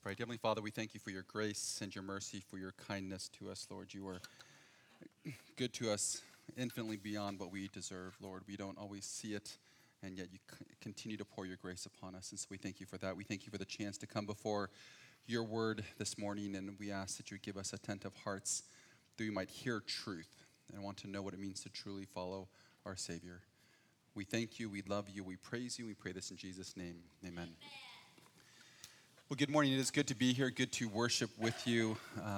Pray. Heavenly Father, we thank you for your grace and your mercy, for your kindness to us, Lord. You are good to us infinitely beyond what we deserve, Lord. We don't always see it, and yet you continue to pour your grace upon us, and so we thank you for that. We thank you for the chance to come before your word this morning, and we ask that you give us attentive hearts that we might hear truth and want to know what it means to truly follow our Savior. We thank you, we love you, we praise you, we pray this in Jesus' name. Amen. Well, good morning. It is good to be here, good to worship with you.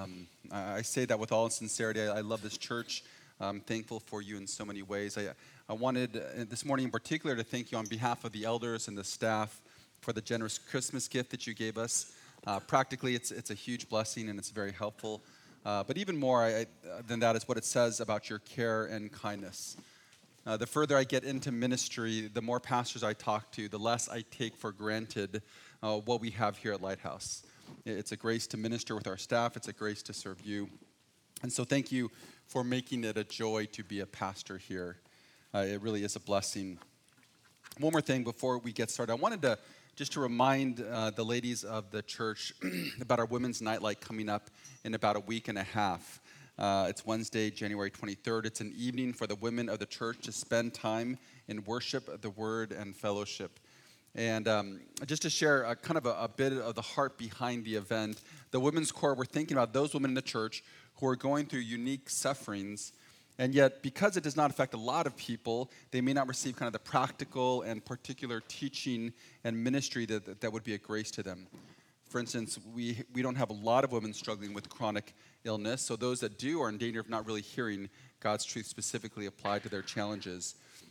I say that with all sincerity. I love this church. I'm thankful for you in so many ways. I wanted this morning in particular to thank you on behalf of the elders and the staff for the generous Christmas gift that you gave us. Practically, it's a huge blessing and it's very helpful. But even more than that is what it says about your care and kindness. The further I get into ministry, the more pastors I talk to, the less I take for granted what we have here at Lighthouse. It's a grace to minister with our staff. It's a grace to serve you. And so thank you for making it a joy to be a pastor here. It really is a blessing. One more thing before we get started. I wanted to remind the ladies of the church about our Women's Nightlight coming up in about a week and a half. It's Wednesday, January 23rd. It's an evening for the women of the church to spend time in worship, the word, and fellowship. And just to share kind of a bit of the heart behind the event, the Women's Core, we're thinking about those women in the church who are going through unique sufferings, and yet because it does not affect a lot of people, they may not receive kind of the practical and particular teaching and ministry that would be a grace to them. For instance, we don't have a lot of women struggling with chronic illness, so those that do are in danger of not really hearing God's truth specifically applied to their challenges.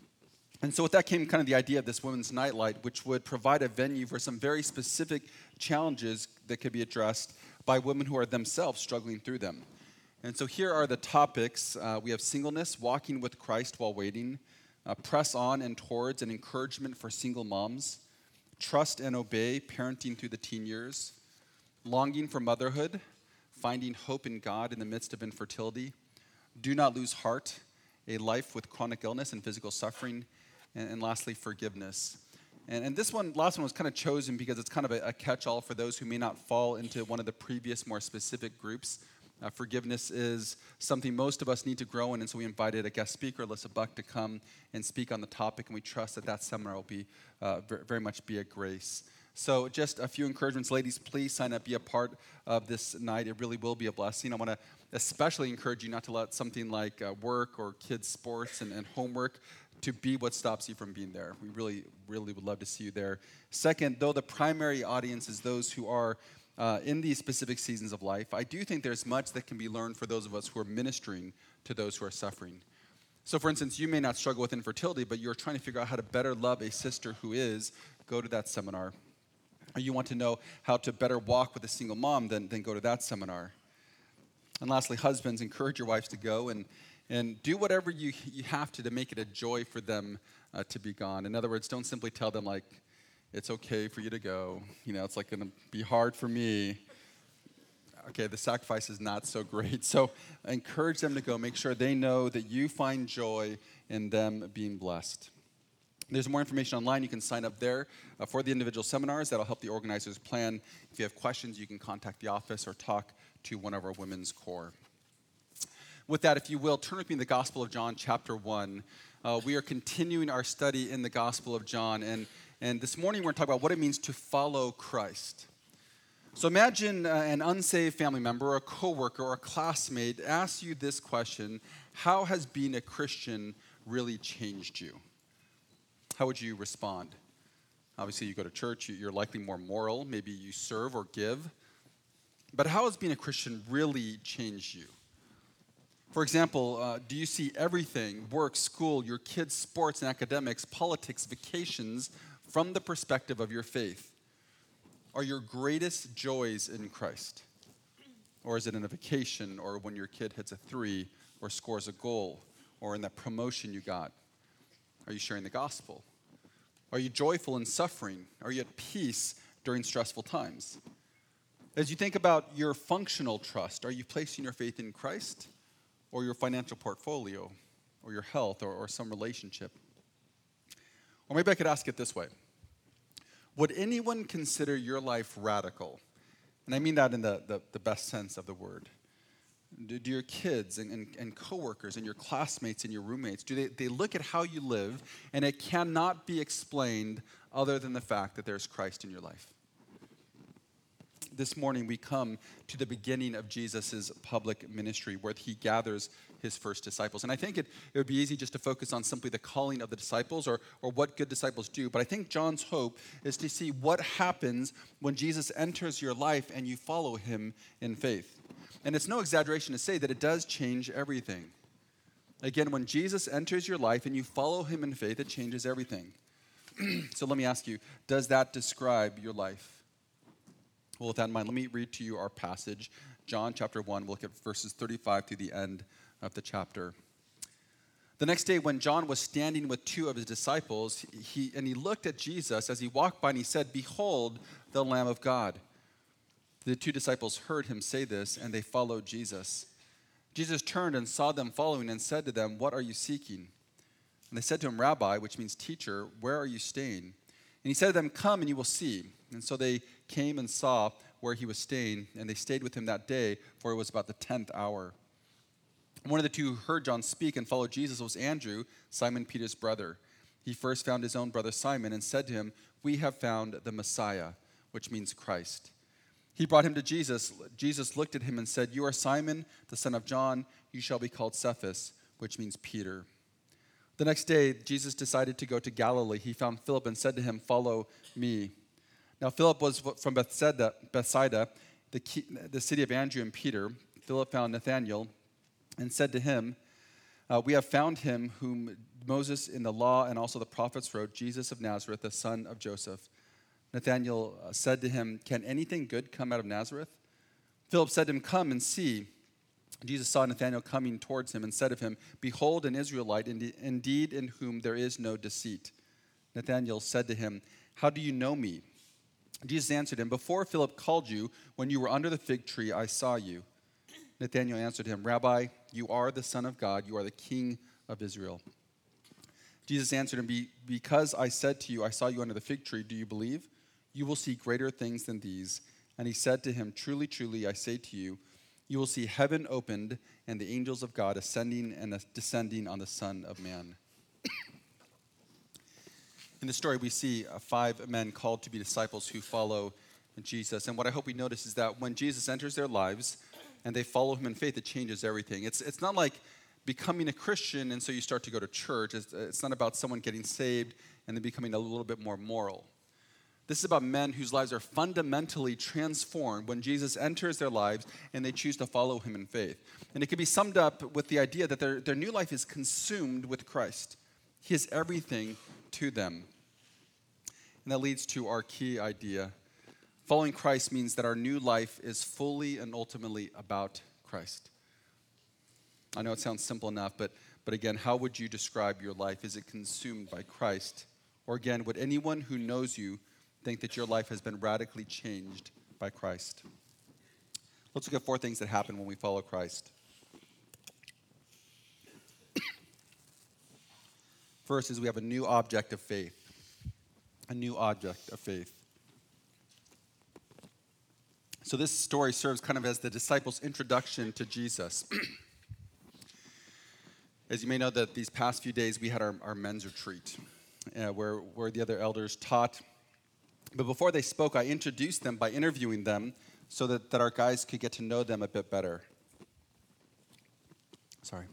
And so with that came kind of the idea of this Women's Nightlight, which would provide a venue for some very specific challenges that could be addressed by women who are themselves struggling through them. And so here are the topics. We have singleness, walking with Christ while waiting, press on and towards an encouragement for single moms, trust and obey, parenting through the teen years, longing for motherhood, finding hope in God in the midst of infertility, do not lose heart, a life with chronic illness and physical suffering, and lastly, forgiveness. And this last one was kind of chosen because it's kind of a catch-all for those who may not fall into one of the previous more specific groups. Forgiveness is something most of us need to grow in, and so we invited a guest speaker, Alyssa Buck, to come and speak on the topic, and we trust that seminar will be very much be a grace. So just a few encouragements. Ladies, please sign up, be a part of this night. It really will be a blessing. I want to especially encourage you not to let something like work or kids' sports and homework to be what stops you from being there. We really, really would love to see you there. Second, though the primary audience is those who are in these specific seasons of life, I do think there's much that can be learned for those of us who are ministering to those who are suffering. So for instance, you may not struggle with infertility, but you're trying to figure out how to better love a sister who is, go to that seminar. Or you want to know how to better walk with a single mom, then go to that seminar. And lastly, husbands, encourage your wives to go and do whatever you have to make it a joy for them to be gone. In other words, don't simply tell them like, it's okay for you to go. It's like going to be hard for me. Okay, the sacrifice is not so great. So encourage them to go. Make sure they know that you find joy in them being blessed. There's more information online. You can sign up there for the individual seminars. That'll help the organizers plan. If you have questions, you can contact the office or talk to one of our Women's Core. With that, if you will, turn with me to the Gospel of John, chapter 1. We are continuing our study in the Gospel of John, and this morning we're going to talk about what it means to follow Christ. So imagine an unsaved family member or a coworker or a classmate asks you this question: how has being a Christian really changed you? How would you respond? Obviously, you go to church, you're likely more moral, maybe you serve or give. But how has being a Christian really changed you? For example, do you see everything, work, school, your kids' sports and academics, politics, vacations, from the perspective of your faith? Are your greatest joys in Christ? Or is it in a vacation, or when your kid hits a 3, or scores a goal, or in that promotion you got? Are you sharing the gospel? Are you joyful in suffering? Are you at peace during stressful times? As you think about your functional trust, are you placing your faith in Christ or your financial portfolio or your health or some relationship? Or maybe I could ask it this way. Would anyone consider your life radical And I mean that in the best sense of the word. Do your kids and coworkers and your classmates and your roommates, do they look at how you live, and it cannot be explained other than the fact that there's Christ in your life? This morning we come to the beginning of Jesus' public ministry where he gathers his first disciples. And I think it would be easy just to focus on simply the calling of the disciples or what good disciples do. But I think John's hope is to see what happens when Jesus enters your life and you follow him in faith. And it's no exaggeration to say that it does change everything. Again, when Jesus enters your life and you follow him in faith, it changes everything. So let me ask you, does that describe your life? Well, with that in mind, let me read to you our passage, John chapter 1. We'll look at verses 35 to the end of the chapter. The next day, when John was standing with two of his disciples, he looked at Jesus as he walked by, and he said, "Behold, the Lamb of God." The two disciples heard him say this, and they followed Jesus. Jesus turned and saw them following and said to them, "What are you seeking?" And they said to him, "Rabbi," which means teacher, "where are you staying?" And he said to them, "Come and you will see." And so they came and saw where he was staying, and they stayed with him that day, for it was about the 10th hour. One of the two who heard John speak and followed Jesus was Andrew, Simon Peter's brother. He first found his own brother Simon and said to him, "We have found the Messiah," which means Christ. He brought him to Jesus. Jesus looked at him and said, "You are Simon, the son of John. You shall be called Cephas," which means Peter. The next day, Jesus decided to go to Galilee. He found Philip and said to him, "Follow me." Now, Philip was from Bethsaida, the city of Andrew and Peter. Philip found Nathanael and said to him, "We have found him whom Moses in the law and also the prophets wrote, Jesus of Nazareth, the son of Joseph." Nathanael said to him, "Can anything good come out of Nazareth?" Philip said to him, "Come and see." Jesus saw Nathanael coming towards him and said of him, "Behold, an Israelite, indeed in whom there is no deceit." Nathanael said to him, "How do you know me?" Jesus answered him, "Before Philip called you, when you were under the fig tree, I saw you." Nathanael answered him, "Rabbi, you are the Son of God. You are the King of Israel." Jesus answered him, "Because I said to you, I saw you under the fig tree, do you believe? You will see greater things than these." And he said to him, "Truly, truly, I say to you, you will see heaven opened and the angels of God ascending and descending on the Son of Man." In the story, we see 5 men called to be disciples who follow Jesus. And what I hope we notice is that when Jesus enters their lives and they follow him in faith, it changes everything. It's not like becoming a Christian and so you start to go to church. It's not about someone getting saved and then becoming a little bit more moral. This is about men whose lives are fundamentally transformed when Jesus enters their lives and they choose to follow him in faith. And it can be summed up with the idea that their new life is consumed with Christ. He is everything to them. And that leads to our key idea. Following Christ means that our new life is fully and ultimately about Christ. I know it sounds simple enough, but again, how would you describe your life? Is it consumed by Christ? Or again, would anyone who knows you think that your life has been radically changed by Christ? Let's look at 4 things that happen when we follow Christ. First is we have a new object of faith. A new object of faith. So this story serves kind of as the disciples' introduction to Jesus. As you may know, that these past few days we had our men's retreat where the other elders taught. But before they spoke, I introduced them by interviewing them so that our guys could get to know them a bit better. Sorry.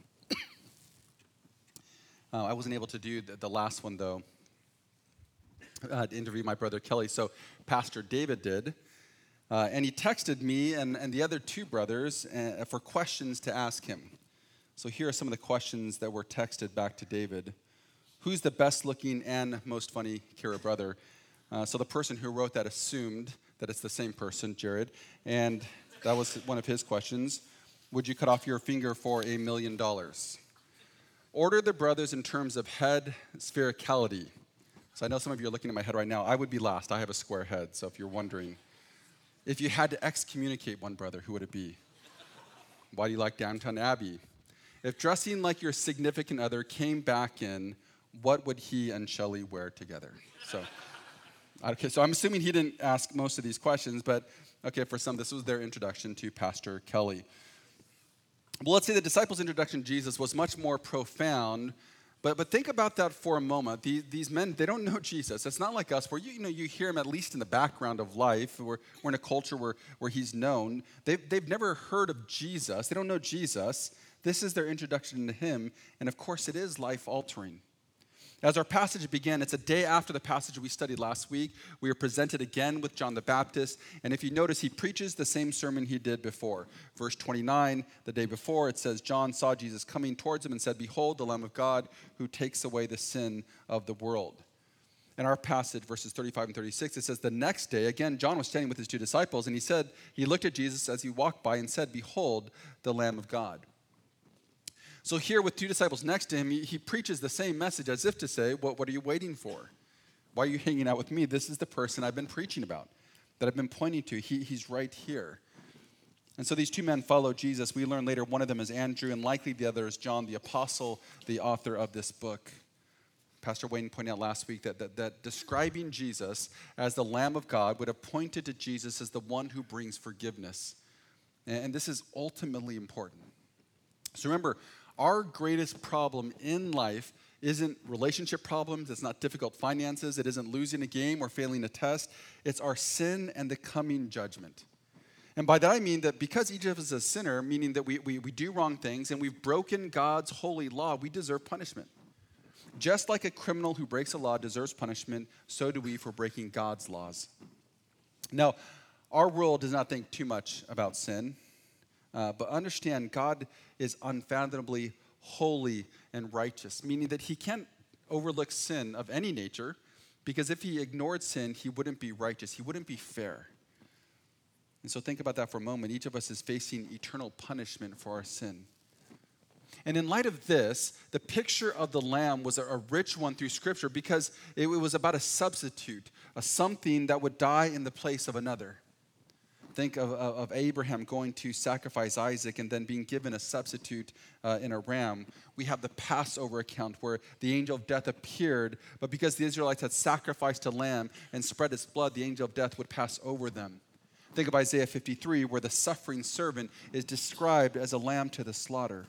I wasn't able to do the last one, though. I had to interview my brother Kelly, so Pastor David did. And he texted me and the other 2 brothers for questions to ask him. So here are some of the questions that were texted back to David. Who's the best looking and most funny Kira brother? So the person who wrote that assumed that it's the same person, Jared. And that was one of his questions. Would you cut off your finger for $1 million? Order the brothers in terms of head sphericality. So I know some of you are looking at my head right now. I would be last. I have a square head, so if you're wondering. If you had to excommunicate one brother, who would it be? Why do you like Downton Abbey? If dressing like your significant other came back in, what would he and Shelley wear together? So I'm assuming he didn't ask most of these questions, but Okay, for some, this was their introduction to Pastor Kelly. Well, let's say the disciples' introduction to Jesus was much more profound, but think about that for a moment. These men, they don't know Jesus. It's not like us where you hear him at least in the background of life. We're in a culture where he's known. They've never heard of Jesus. They don't know Jesus. This is their introduction to him, and of course it is life-altering. As our passage began, it's a day after the passage we studied last week. We are presented again with John the Baptist, and if you notice, he preaches the same sermon he did before. Verse 29, the day before, it says, John saw Jesus coming towards him and said, "Behold, the Lamb of God who takes away the sin of the world." In our passage, verses 35 and 36, it says, the next day, again, John was standing with his two disciples, and he looked at Jesus as he walked by and said, "Behold, the Lamb of God." So here with two disciples next to him, he preaches the same message as if to say, what are you waiting for? Why are you hanging out with me? This is the person I've been preaching about, that I've been pointing to. He's right here. And so these two men follow Jesus. We learn later one of them is Andrew, and likely the other is John the Apostle, the author of this book. Pastor Wayne pointed out last week that describing Jesus as the Lamb of God would have pointed to Jesus as the one who brings forgiveness. And this is ultimately important. So remember, our greatest problem in life isn't relationship problems, it's not difficult finances, it isn't losing a game or failing a test. It's our sin and the coming judgment. And by that I mean that because each of us is a sinner, meaning that we do wrong things and we've broken God's holy law, we deserve punishment. Just like a criminal who breaks a law deserves punishment, so do we for breaking God's laws. Now, our world does not think too much about sin. But understand, God is unfathomably holy and righteous, meaning that he can't overlook sin of any nature, because if he ignored sin, he wouldn't be righteous. He wouldn't be fair. And so think about that for a moment. Each of us is facing eternal punishment for our sin. And in light of this, the picture of the Lamb was a rich one through Scripture because it was about a substitute, a something that would die in the place of another. Think of Abraham going to sacrifice Isaac and then being given a substitute in a ram. We have the Passover account where the angel of death appeared, but because the Israelites had sacrificed a lamb and spread its blood, the angel of death would pass over them. Think of Isaiah 53, where the suffering servant is described as a lamb to the slaughter.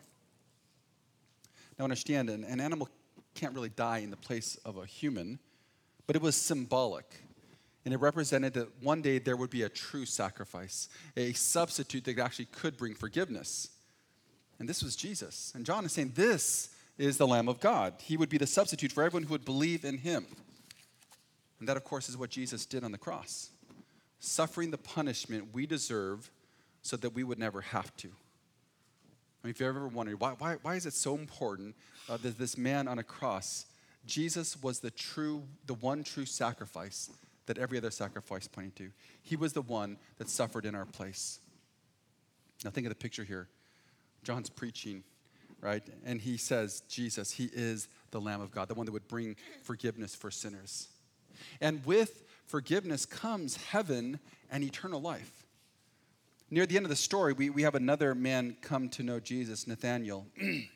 Now understand, an animal can't really die in the place of a human, but it was symbolic. And it represented that one day there would be a true sacrifice, a substitute that actually could bring forgiveness. And this was Jesus. And John is saying this is the Lamb of God. He would be the substitute for everyone who would believe in him. And that, of course, is what Jesus did on the cross, suffering the punishment we deserve so that we would never have to. I mean, if you've ever wondered, why is it so important that this man on a cross, Jesus was the one true sacrifice that every other sacrifice pointed to. He was the one that suffered in our place. Now think of the picture here. John's preaching, right? And he says, Jesus, he is the Lamb of God, the one that would bring forgiveness for sinners. And with forgiveness comes heaven and eternal life. Near the end of the story, we have another man come to know Jesus, Nathanael.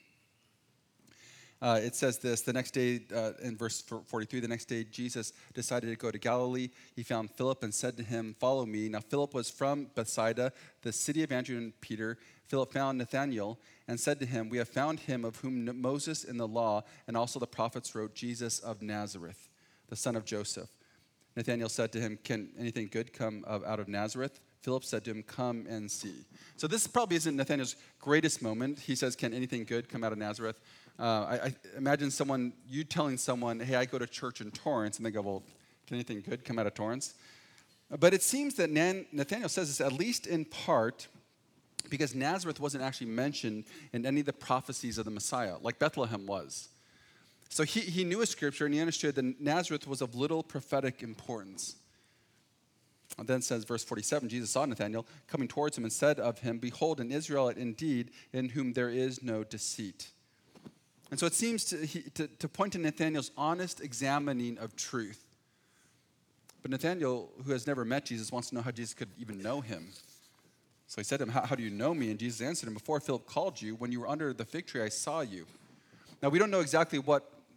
It says this, the next day, in verse 43, the next day Jesus decided to go to Galilee. He found Philip and said to him, "Follow me." Now Philip was from Bethsaida, the city of Andrew and Peter. Philip found Nathanael and said to him, "We have found him of whom Moses in the law and also the prophets wrote, Jesus of Nazareth, the son of Joseph." Nathanael said to him, "Can anything good come out of Nazareth?" Philip said to him, "Come and see." So this probably isn't Nathanael's greatest moment. He says, "Can anything good come out of Nazareth?" I imagine you telling someone, "Hey, I go to church in Torrance," and they go, "Well, can anything good come out of Torrance?" But it seems that Nathanael says this at least in part because Nazareth wasn't actually mentioned in any of the prophecies of the Messiah, like Bethlehem was. So he knew a scripture, and he understood that Nazareth was of little prophetic importance. And then says, verse 47, Jesus saw Nathanael coming towards him and said of him, "Behold, an Israelite indeed, in whom there is no deceit." And so it seems to point to Nathanael's honest examining of truth. But Nathanael, who has never met Jesus, wants to know how Jesus could even know him. So he said to him, how do you know me? And Jesus answered him, "Before Philip called you, when you were under the fig tree, I saw you." Now, we don't know exactly what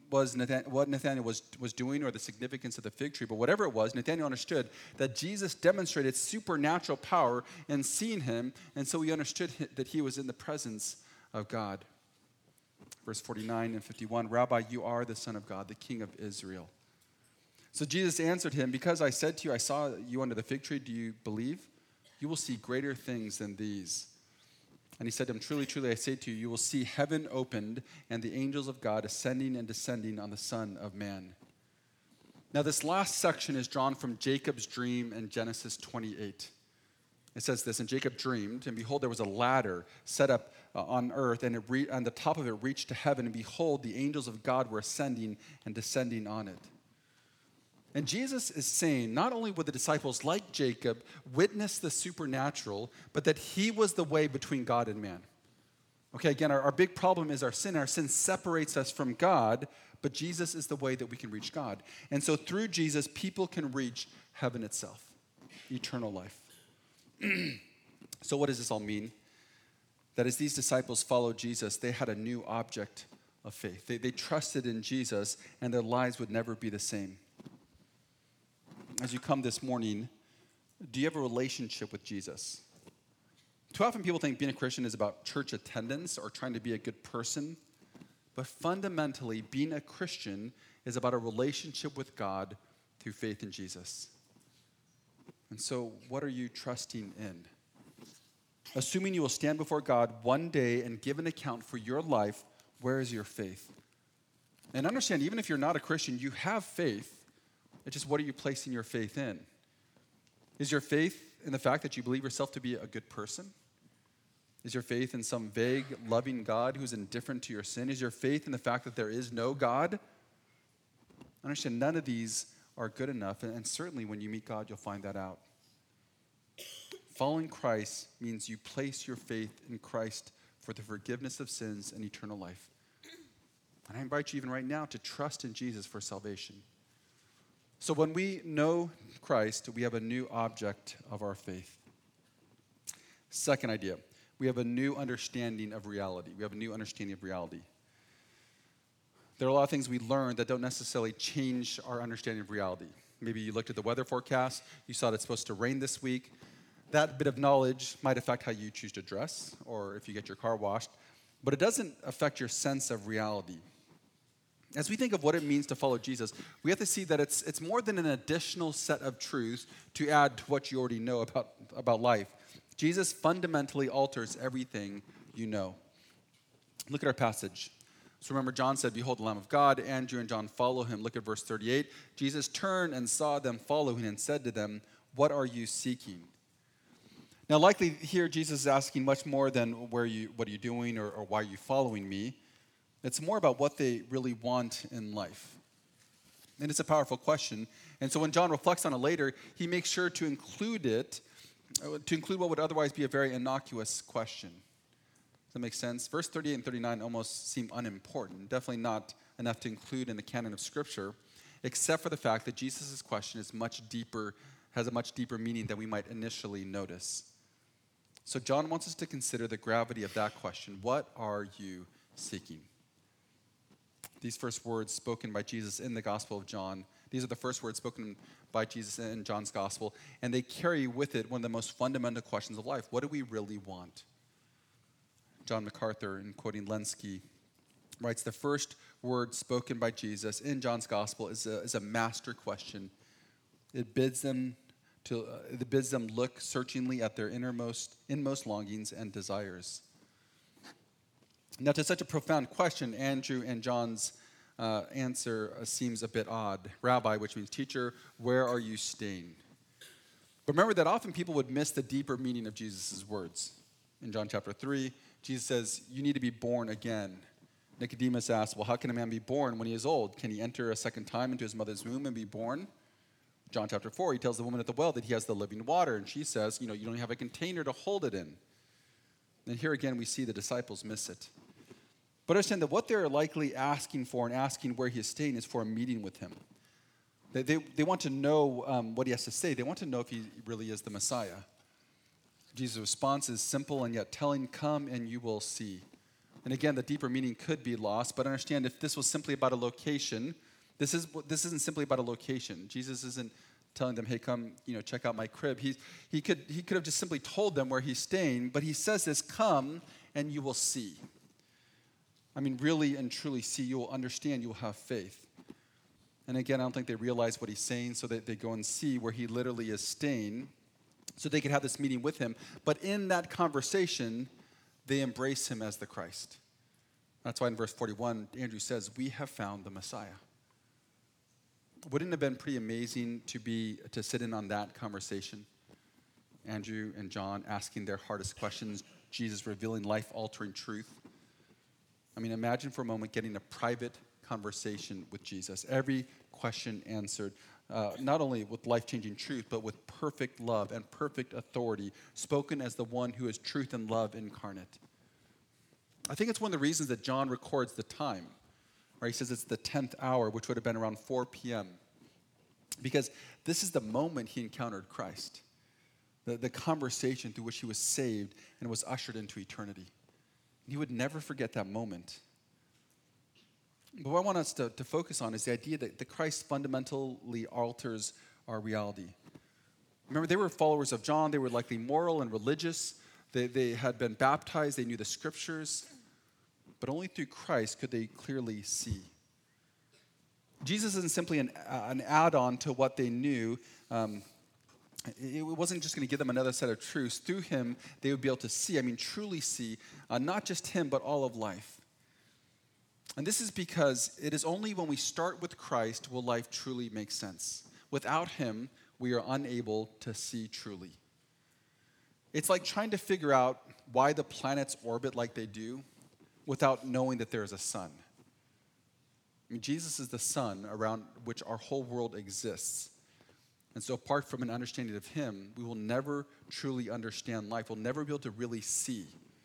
what Nathanael was doing or the significance of the fig tree, but whatever it was, Nathanael understood that Jesus demonstrated supernatural power in seeing him, and so he understood that he was in the presence of God. Verse 49 and 51, Rabbi, you are the Son of God, the King of Israel. So Jesus answered him, because I said to you, I saw you under the fig tree, do you believe? You will see greater things than these. And he said to him, truly, truly, I say to you, you will see heaven opened and the angels of God ascending and descending on the Son of Man. Now, this last section is drawn from Jacob's dream in Genesis 28. It says this, and Jacob dreamed, and behold, there was a ladder set up on earth, and on the top of it reached to heaven, and behold, the angels of God were ascending and descending on it. And Jesus is saying, not only would the disciples, like Jacob, witness the supernatural, but that he was the way between God and man. Okay, again, our big problem is our sin. Our sin separates us from God, but Jesus is the way that we can reach God. And so through Jesus, people can reach heaven itself, eternal life. So what does this all mean? That as these disciples followed Jesus, they had a new object of faith. They trusted in Jesus, and their lives would never be the same. As you come this morning, do you have a relationship with Jesus? Too often people think being a Christian is about church attendance or trying to be a good person. But fundamentally, being a Christian is about a relationship with God through faith in Jesus. And so, what are you trusting in? Assuming you will stand before God one day and give an account for your life, where is your faith? And understand, even if you're not a Christian, you have faith. It's just, what are you placing your faith in? Is your faith in the fact that you believe yourself to be a good person? Is your faith in some vague, loving God who's indifferent to your sin? Is your faith in the fact that there is no God? Understand, none of these are good enough, and certainly when you meet God, you'll find that out. Following Christ means you place your faith in Christ for the forgiveness of sins and eternal life. And I invite you even right now to trust in Jesus for salvation. So when we know Christ, we have a new object of our faith. Second idea, we have a new understanding of reality. We have a new understanding of reality. There are a lot of things we learn that don't necessarily change our understanding of reality. Maybe you looked at the weather forecast, you saw that it's supposed to rain this week. That bit of knowledge might affect how you choose to dress or if you get your car washed, but it doesn't affect your sense of reality. As we think of what it means to follow Jesus, we have to see that it's more than an additional set of truths to add to what you already know about life. Jesus fundamentally alters everything you know. Look at our passage. So remember, John said, behold the Lamb of God. Andrew and John follow him. Look at verse 38. Jesus turned and saw them following and said to them, what are you seeking? Now, likely here, Jesus is asking much more than what are you doing or why are you following me? It's more about what they really want in life. And it's a powerful question. And so when John reflects on it later, he makes sure to include what would otherwise be a very innocuous question. Does that make sense? Verse 38 and 39 almost seem unimportant, definitely not enough to include in the canon of Scripture, except for the fact that Jesus' question has a much deeper meaning than we might initially notice. So John wants us to consider the gravity of that question. What are you seeking? These first words spoken by Jesus in the Gospel of John, these are the first words spoken by Jesus in John's Gospel, and they carry with it one of the most fundamental questions of life. What do we really want? John MacArthur, in quoting Lenski, writes, the first word spoken by Jesus in John's Gospel is a master question. It bids them look searchingly at their inmost longings and desires. Now, to such a profound question, Andrew and John's answer seems a bit odd. Rabbi, which means teacher, where are you staying? But remember that often people would miss the deeper meaning of Jesus' words. In John chapter 3, Jesus says, you need to be born again. Nicodemus asks, well, how can a man be born when he is old? Can he enter a second time into his mother's womb and be born? John chapter 4, he tells the woman at the well that he has the living water, and she says, you don't have a container to hold it in. And here again, we see the disciples miss it. But understand that what they're likely asking for and asking where he is staying is for a meeting with him. They want to know what he has to say. They want to know if he really is the Messiah. Jesus' response is simple and yet telling, come and you will see. And again, the deeper meaning could be lost, but understand if this was simply about a location, this isn't simply about a location. Jesus isn't telling them, hey, come, check out my crib. He could have just simply told them where he's staying, but he says this, come and you will see. I mean, really and truly see, you will understand, you will have faith. And again, I don't think they realize what he's saying, so that they go and see where he literally is staying, so they could have this meeting with him. But in that conversation, they embrace him as the Christ. That's why in verse 41, Andrew says, we have found the Messiah. Wouldn't it have been pretty amazing to sit in on that conversation? Andrew and John asking their hardest questions, Jesus revealing life-altering truth. I mean, imagine for a moment getting a private conversation with Jesus. Every question answered, not only with life-changing truth, but with perfect love and perfect authority, spoken as the one who is truth and love incarnate. I think it's one of the reasons that John records the time. Right? He says it's the 10th hour, which would have been around 4 p.m. Because this is the moment he encountered Christ. The conversation through which he was saved and was ushered into eternity. He would never forget that moment. But what I want us to focus on is the idea that the Christ fundamentally alters our reality. Remember, they were followers of John. They were likely moral and religious. They had been baptized. They knew the scriptures. But only through Christ could they clearly see. Jesus isn't simply an add-on to what they knew. It wasn't just going to give them another set of truths. Through him, they would be able to see, truly see, not just him, but all of life. And this is because it is only when we start with Christ will life truly make sense. Without him, we are unable to see truly. It's like trying to figure out why the planets orbit like they do without knowing that there is a sun. Jesus is the sun around which our whole world exists. And so apart from an understanding of him, we will never truly understand life. We'll never be able to really see.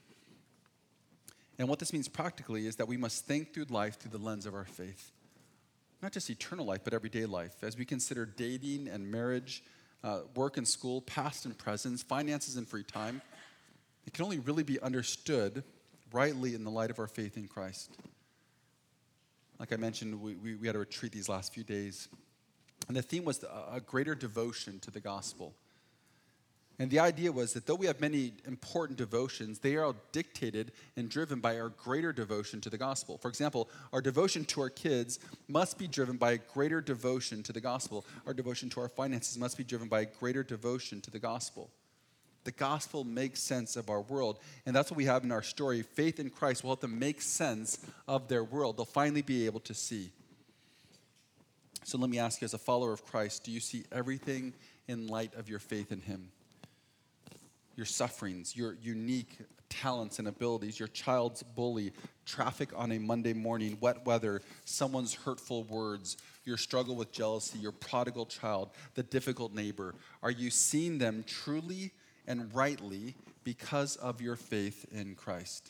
And what this means practically is that we must think through life through the lens of our faith. Not just eternal life, but everyday life. As we consider dating and marriage, work and school, past and present, finances and free time, it can only really be understood rightly in the light of our faith in Christ. Like I mentioned, we had a retreat these last few days. And the theme was a greater devotion to the gospel. And the idea was that though we have many important devotions, they are all dictated and driven by our greater devotion to the gospel. For example, our devotion to our kids must be driven by a greater devotion to the gospel. Our devotion to our finances must be driven by a greater devotion to the gospel. The gospel makes sense of our world. And that's what we have in our story. Faith in Christ will help them make sense of their world. They'll finally be able to see. So let me ask you, as a follower of Christ, do you see everything in light of your faith in him? Your sufferings, your unique talents and abilities, your child's bully, traffic on a Monday morning, wet weather, someone's hurtful words, your struggle with jealousy, your prodigal child, the difficult neighbor. Are you seeing them truly and rightly because of your faith in Christ?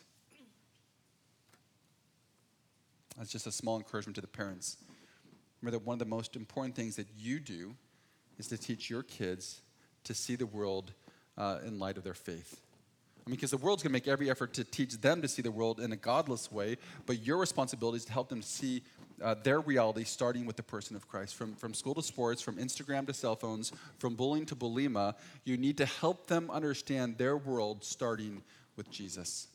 That's just a small encouragement to the parents. Remember that one of the most important things that you do is to teach your kids to see the world in light of their faith. Because the world's going to make every effort to teach them to see the world in a godless way, but your responsibility is to help them see their reality starting with the person of Christ. From school to sports, from Instagram to cell phones, from bullying to bulimia, you need to help them understand their world starting with Jesus.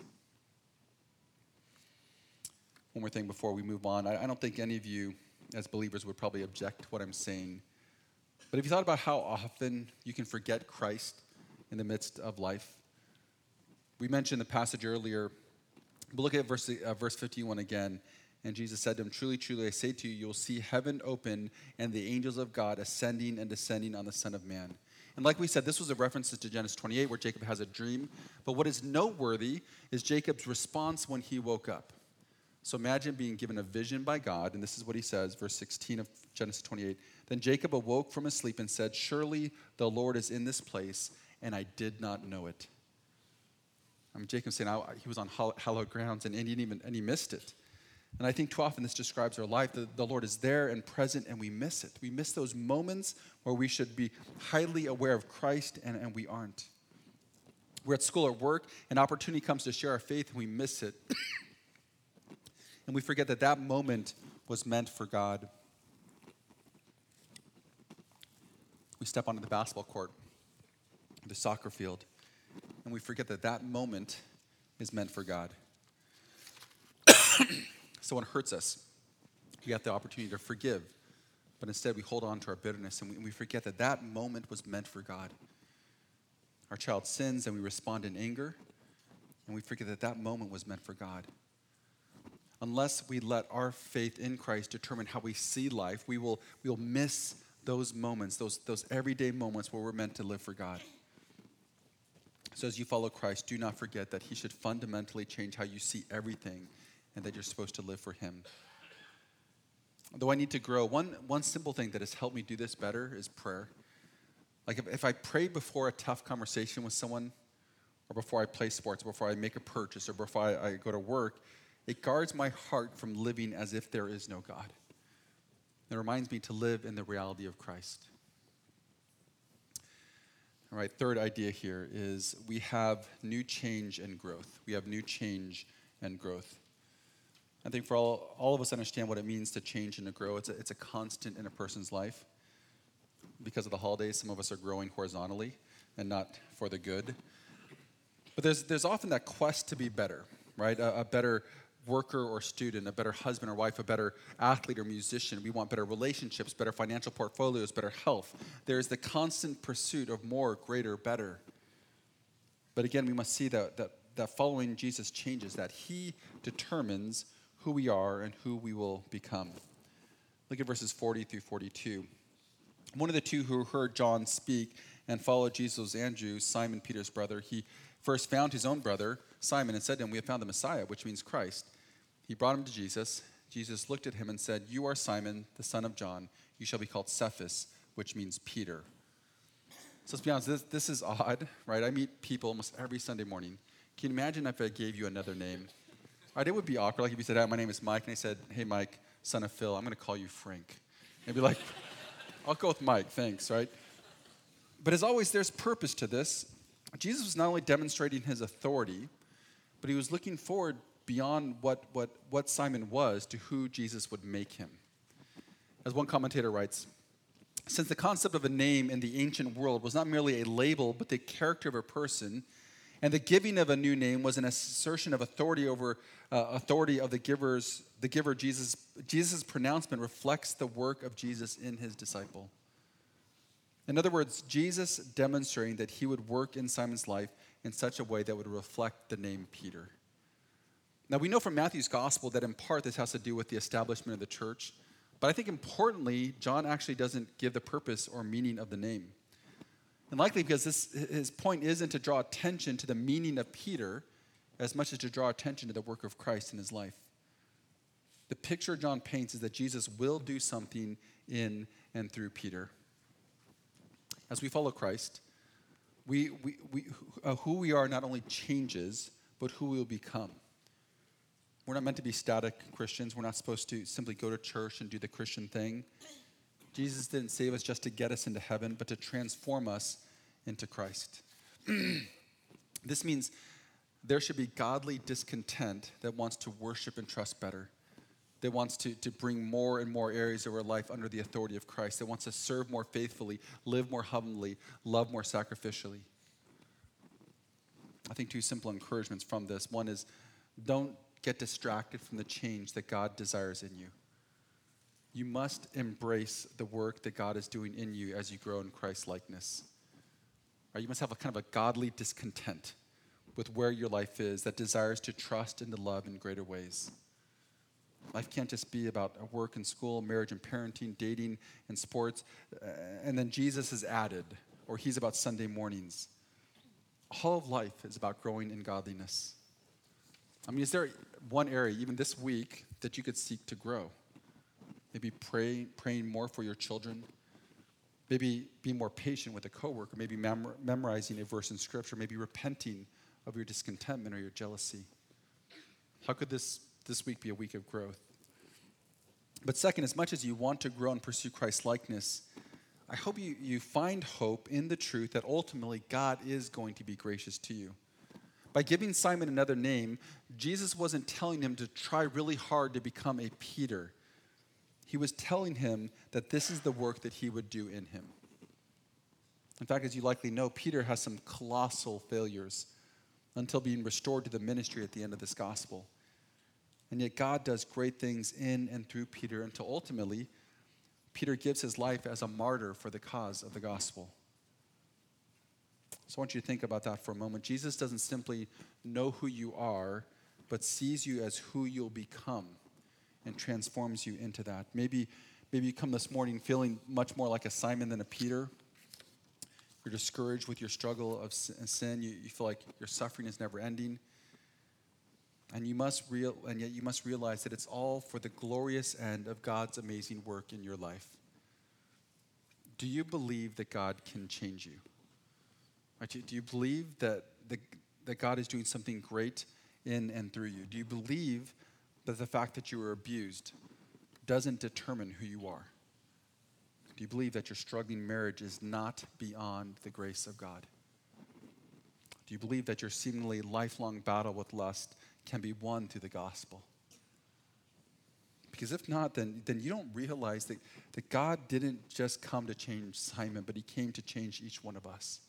One more thing before we move on. I don't think any of you as believers would probably object to what I'm saying. But have you thought about how often you can forget Christ in the midst of life? We mentioned the passage earlier, but look at verse 51 again. And Jesus said to him, truly, truly, I say to you, you'll see heaven open and the angels of God ascending and descending on the Son of Man. And like we said, this was a reference to Genesis 28 where Jacob has a dream. But what is noteworthy is Jacob's response when he woke up. So imagine being given a vision by God, and this is what he says, verse 16 of Genesis 28. Then Jacob awoke from his sleep and said, surely the Lord is in this place, and I did not know it. Jacob saying he was on hallowed grounds, and he missed it. And I think too often this describes our life. The Lord is there and present, and we miss it. We miss those moments where we should be highly aware of Christ, and we aren't. We're at school or work, an opportunity comes to share our faith, and we miss it. And we forget that that moment was meant for God. We step onto the basketball court, the soccer field, and we forget that that moment is meant for God. Someone hurts us. We have the opportunity to forgive, but instead we hold on to our bitterness, and we forget that that moment was meant for God. Our child sins, and we respond in anger, and we forget that that moment was meant for God. Unless we let our faith in Christ determine how we see life, we'll miss those moments, those everyday moments where we're meant to live for God. So as you follow Christ, do not forget that he should fundamentally change how you see everything and that you're supposed to live for him. Though I need to grow, one simple thing that has helped me do this better is prayer. Like if I pray before a tough conversation with someone, or before I play sports, or before I make a purchase, or before I go to work, it guards my heart from living as if there is no God. It reminds me to live in the reality of Christ. All right, third idea here is we have new change and growth. We have new change and growth. I think for all of us understand what it means to change and to grow. It's a constant in a person's life. Because of the holidays, some of us are growing horizontally and not for the good. But there's often that quest to be better, right? A better worker or student, a better husband or wife, a better athlete or musician. We want better relationships, better financial portfolios, better health. There's the constant pursuit of more, greater, better. But again, we must see that following Jesus changes, that he determines who we are and who we will become. Look at verses 40 through 42. One of the two who heard John speak and followed Jesus was Andrew, Simon Peter's brother. He first found his own brother, Simon, and said to him, "We have found the Messiah," which means Christ. He brought him to Jesus. Jesus looked at him and said, "You are Simon, the son of John. You shall be called Cephas," which means Peter. So let's be honest, this is odd, right? I meet people almost every Sunday morning. Can you imagine if I gave you another name? Right, it would be awkward. Like if you said, "Hi, my name is Mike," and I said, "Hey, Mike, son of Phil, I'm going to call you Frank." And be like, "I'll go with Mike, thanks," right? But as always, there's purpose to this. Jesus was not only demonstrating his authority, but he was looking forward beyond what Simon was to who Jesus would make him. As one commentator writes, since the concept of a name in the ancient world was not merely a label, but the character of a person, and the giving of a new name was an assertion of authority over authority of the giver Jesus. Jesus' pronouncement reflects the work of Jesus in his disciple. In other words, Jesus demonstrating that he would work in Simon's life in such a way that would reflect the name Peter. Now, we know from Matthew's gospel that in part this has to do with the establishment of the church, but I think importantly, John actually doesn't give the purpose or meaning of the name. And likely because his point isn't to draw attention to the meaning of Peter as much as to draw attention to the work of Christ in his life. The picture John paints is that Jesus will do something in and through Peter. As we follow Christ, who we are not only changes, but who we will become. We're not meant to be static Christians. We're not supposed to simply go to church and do the Christian thing. Jesus didn't save us just to get us into heaven, but to transform us into Christ. This means there should be godly discontent that wants to worship and trust better, that wants to bring more and more areas of our life under the authority of Christ, that wants to serve more faithfully, live more humbly, love more sacrificially. I think two simple encouragements from this. One is, don't get distracted from the change that God desires in you. You must embrace the work that God is doing in you as you grow in Christ's likeness. Right? You must have a kind of a godly discontent with where your life is that desires to trust and to love in greater ways. Life can't just be about work and school, marriage and parenting, dating and sports, and then Jesus is added, or he's about Sunday mornings. All of life is about growing in godliness. I mean, is there one area, even this week, that you could seek to grow? Maybe praying more for your children. Maybe being more patient with a coworker. Maybe memorizing a verse in Scripture. Maybe repenting of your discontentment or your jealousy. How could this week be a week of growth? But second, as much as you want to grow and pursue Christ's likeness, I hope you find hope in the truth that ultimately God is going to be gracious to you. By giving Simon another name, Jesus wasn't telling him to try really hard to become a Peter. He was telling him that this is the work that he would do in him. In fact, as you likely know, Peter has some colossal failures until being restored to the ministry at the end of this gospel. And yet God does great things in and through Peter until ultimately Peter gives his life as a martyr for the cause of the gospel. So I want you to think about that for a moment. Jesus doesn't simply know who you are, but sees you as who you'll become and transforms you into that. Maybe you come this morning feeling much more like a Simon than a Peter. You're discouraged with your struggle of sin. You feel like your suffering is never ending. And yet you must realize that it's all for the glorious end of God's amazing work in your life. Do you believe that God can change you? Do you believe that God is doing something great in and through you? Do you believe that the fact that you were abused doesn't determine who you are? Do you believe that your struggling marriage is not beyond the grace of God? Do you believe that your seemingly lifelong battle with lust can be won through the gospel? Because if not, then you don't realize that God didn't just come to change Simon, but he came to change each one of us.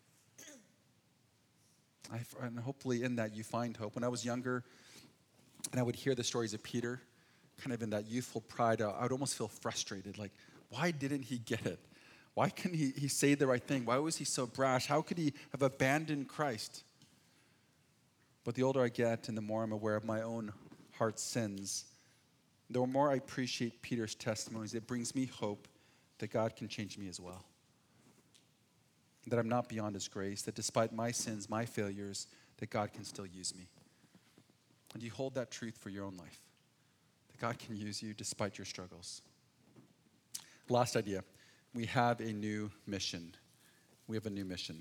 And hopefully in that you find hope. When I was younger and I would hear the stories of Peter, kind of in that youthful pride, I would almost feel frustrated. Like, why didn't he get it? Why couldn't he say the right thing? Why was he so brash? How could he have abandoned Christ? But the older I get and the more I'm aware of my own heart's sins, the more I appreciate Peter's testimonies. It brings me hope that God can change me as well. That I'm not beyond his grace, that despite my sins, my failures, that God can still use me. And you hold that truth for your own life, that God can use you despite your struggles. Last idea, we have a new mission. We have a new mission.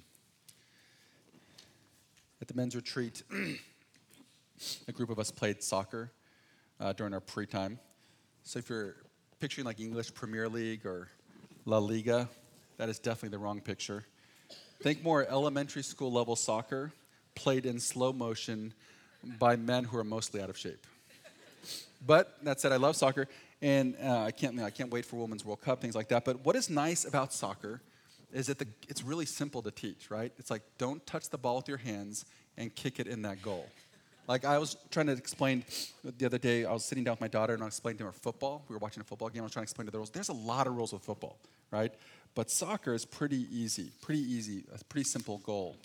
At the men's retreat, a group of us played soccer during our pre-time. So if you're picturing like English Premier League or La Liga, that is definitely the wrong picture. Think more elementary school level soccer played in slow motion by men who are mostly out of shape. But that said, I love soccer, and I can't wait for Women's World Cup, things like that. But what is nice about soccer is that it's really simple to teach, right? It's like, don't touch the ball with your hands and kick it in that goal. Like I was trying to explain the other day, I was sitting down with my daughter and I explained to her football. We were watching a football game. I was trying to explain to the rules. There's a lot of rules with football, right? But soccer is pretty easy, a pretty simple goal.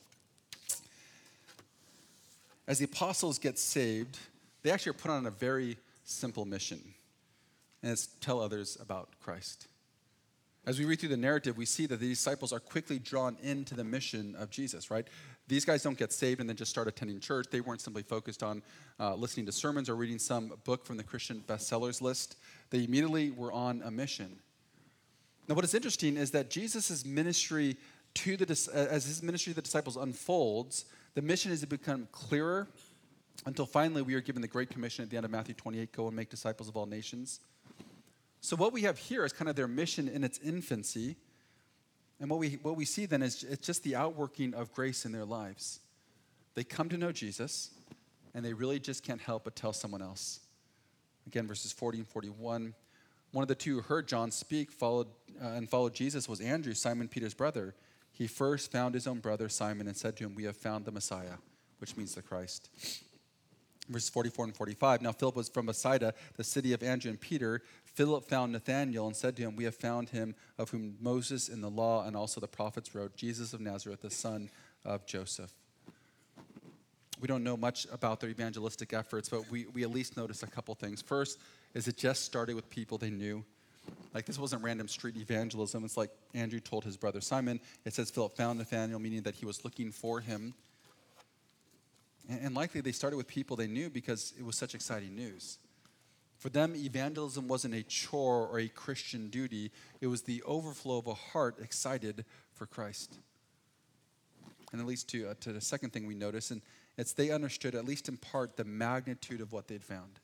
As the apostles get saved, they actually are put on a very simple mission, and it's tell others about Christ. As we read through the narrative, we see that the disciples are quickly drawn into the mission of Jesus, right? These guys don't get saved and then just start attending church. They weren't simply focused on listening to sermons or reading some book from the Christian bestsellers list. They immediately were on a mission. Now, what is interesting is that Jesus' ministry as his ministry to the disciples unfolds, the mission has become clearer until finally we are given the Great Commission at the end of Matthew 28, go and make disciples of all nations. So what we have here is kind of their mission in its infancy. And what we see then is it's just the outworking of grace in their lives. They come to know Jesus, and they really just can't help but tell someone else. Again, verses 40 and 41. One of the two who heard John speak followed Jesus was Andrew, Simon Peter's brother. He first found his own brother Simon and said to him, "We have found the Messiah," which means the Christ. Verses 44 and 45, now Philip was from Bethsaida, the city of Andrew and Peter. Philip found Nathanael and said to him, "We have found him of whom Moses in the law and also the prophets wrote, Jesus of Nazareth, the son of Joseph." We don't know much about their evangelistic efforts, but we at least notice a couple things. First is it just started with people they knew. Like this wasn't random street evangelism. It's like Andrew told his brother Simon. It says Philip found Nathanael, meaning that he was looking for him. And likely they started with people they knew because it was such exciting news. For them, evangelism wasn't a chore or a Christian duty. It was the overflow of a heart excited for Christ. And at least to the second thing we notice, and it's they understood, at least in part, the magnitude of what they'd found.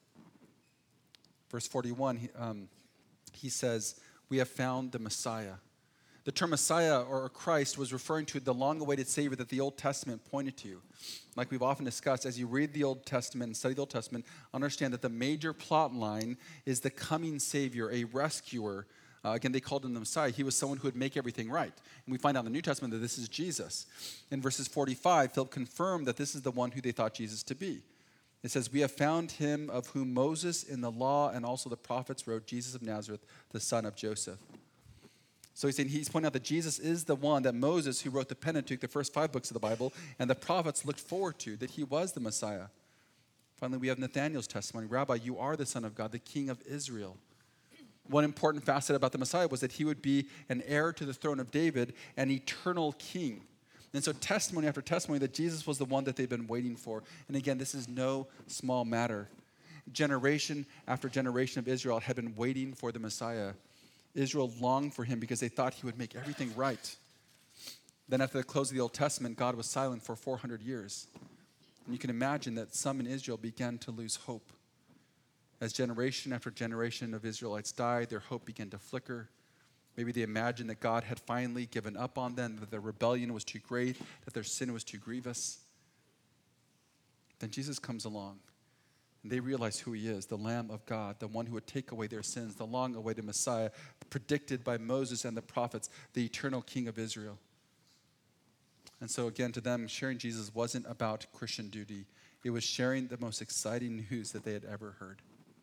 Verse 41, he says, "We have found the Messiah." The term Messiah or Christ was referring to the long-awaited Savior that the Old Testament pointed to. Like we've often discussed, as you read the Old Testament and study the Old Testament, understand that the major plot line is the coming Savior, a rescuer. Again, they called him the Messiah. He was someone who would make everything right. And we find out in the New Testament that this is Jesus. In verses 45, Philip confirmed that this is the one who they thought Jesus to be. It says, "We have found him of whom Moses in the law and also the prophets wrote, Jesus of Nazareth, the son of Joseph." So he's pointing out that Jesus is the one that Moses, who wrote the Pentateuch, the first 5 books of the Bible, and the prophets looked forward to, that he was the Messiah. Finally, we have Nathanael's testimony. "Rabbi, you are the Son of God, the King of Israel." One important facet about the Messiah was that he would be an heir to the throne of David, an eternal king. And so testimony after testimony that Jesus was the one that they've been waiting for. And again, this is no small matter. Generation after generation of Israel had been waiting for the Messiah. Israel longed for him because they thought he would make everything right. Then after the close of the Old Testament, God was silent for 400 years. And you can imagine that some in Israel began to lose hope. As generation after generation of Israelites died, their hope began to flicker. Maybe they imagined that God had finally given up on them, that their rebellion was too great, that their sin was too grievous. Then Jesus comes along. And they realize who he is, the Lamb of God, the one who would take away their sins, the long-awaited Messiah, predicted by Moses and the prophets, the eternal King of Israel. And so again, to them, sharing Jesus wasn't about Christian duty. It was sharing the most exciting news that they had ever heard.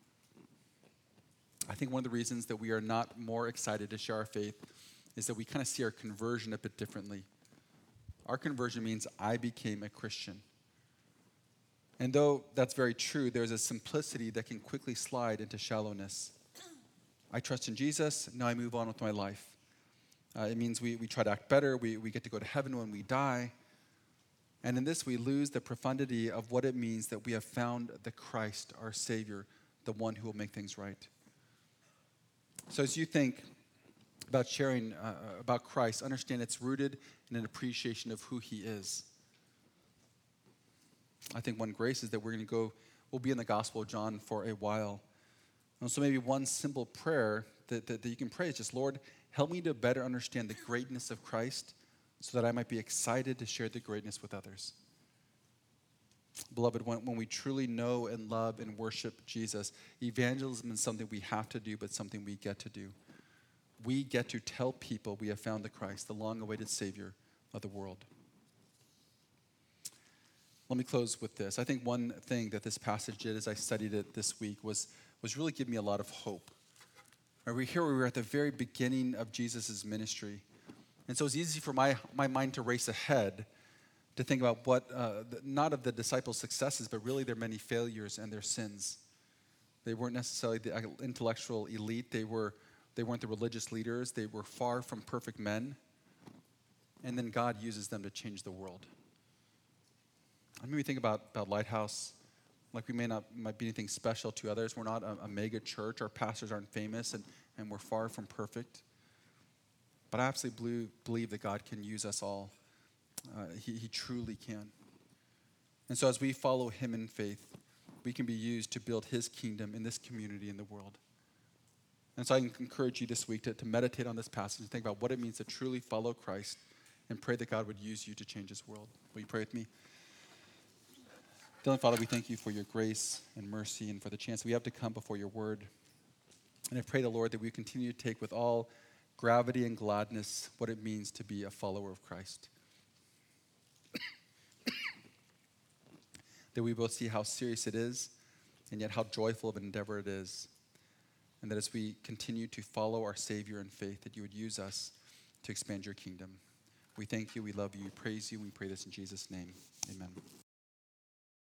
I think one of the reasons that we are not more excited to share our faith is that we kind of see our conversion a bit differently. Our conversion means I became a Christian. And though that's very true, there's a simplicity that can quickly slide into shallowness. I trust in Jesus, now I move on with my life. It means we try to act better, we get to go to heaven when we die. And in this, we lose the profundity of what it means that we have found the Christ, our Savior, the one who will make things right. So as you think about sharing about Christ, understand it's rooted in an appreciation of who he is. I think one grace is that we'll be in the Gospel of John for a while. And so maybe one simple prayer that you can pray is just, Lord, help me to better understand the greatness of Christ so that I might be excited to share the greatness with others. Beloved, when we truly know and love and worship Jesus, evangelism is something we have to do, but something we get to do. We get to tell people we have found the Christ, the long-awaited Savior of the world. Let me close with this. I think one thing that this passage did as I studied it this week was really give me a lot of hope. We were at the very beginning of Jesus' ministry. And so it's easy for my mind to race ahead to think about what, not of the disciples' successes, but really their many failures and their sins. They weren't necessarily the intellectual elite. They weren't the religious leaders. They were far from perfect men. And then God uses them to change the world. I mean, we think about Lighthouse, like we might be anything special to others. We're not a mega church. Our pastors aren't famous, and we're far from perfect. But I absolutely believe that God can use us all. He truly can. And so as we follow him in faith, we can be used to build his kingdom in this community, in the world. And so I encourage you this week to meditate on this passage and think about what it means to truly follow Christ and pray that God would use you to change his world. Will you pray with me? Heavenly Father, we thank you for your grace and mercy and for the chance we have to come before your word. And I pray, the Lord, that we continue to take with all gravity and gladness what it means to be a follower of Christ. That we both see how serious it is and yet how joyful of an endeavor it is. And that as we continue to follow our Savior in faith, that you would use us to expand your kingdom. We thank you, we love you, we praise you, and we pray this in Jesus' name. Amen.